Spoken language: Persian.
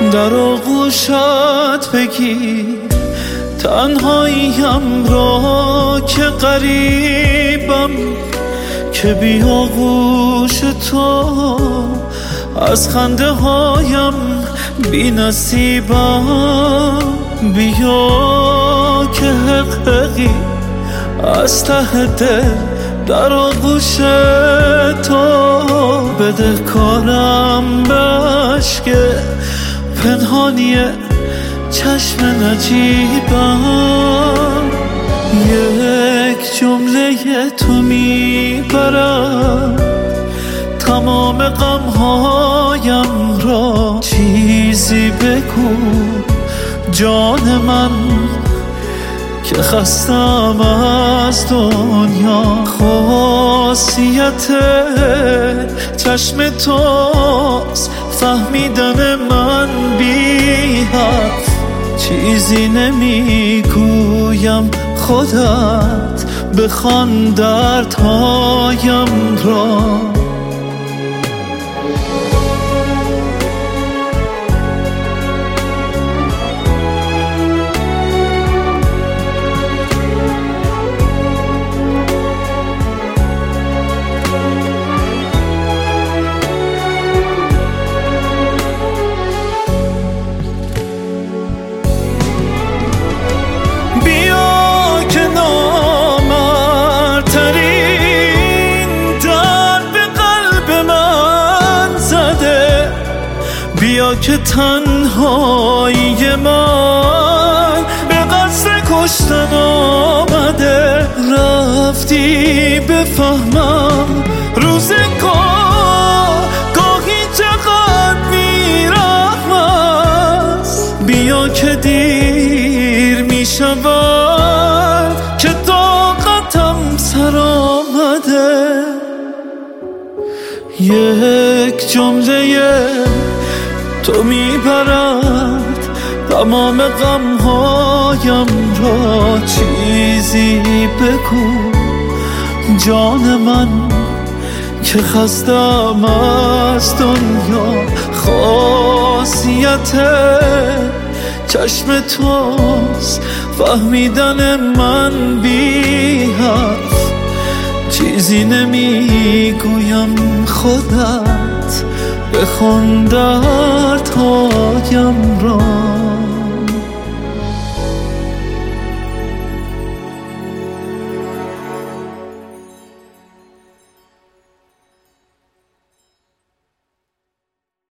در آغوشت بگیر تنهاییم را که غریبم، که بی آغوش تو از خنده هایم بی نصیبم. بیا که حقیقی از ته دل در آغوش تو، بده کارم به عشق پنهانی چشم نجیبم. یک جمله تو میبرد تمام غمهایم را. چیزی بگو جان من که خستم از دنیا. خاصیت چشم توست فهمیدن من بی حرف. چیزی نمیگویم خودت بخوان دردهایم را. بیا که تنهایی من به قصد کشتن آمده. رفتی بفهمم روزگار گاهی چقدر بی‌رحم است. بیا که دیر می شود که طاقتم سر آمده. یک جمله تو میبرد تمام غمهایم را. چیزی بگو جان من که خستم از دنیا. خاصیت چشم توست فهمیدن من بی حرف. چیزی نمیگویم خودت بخون دردهایم را.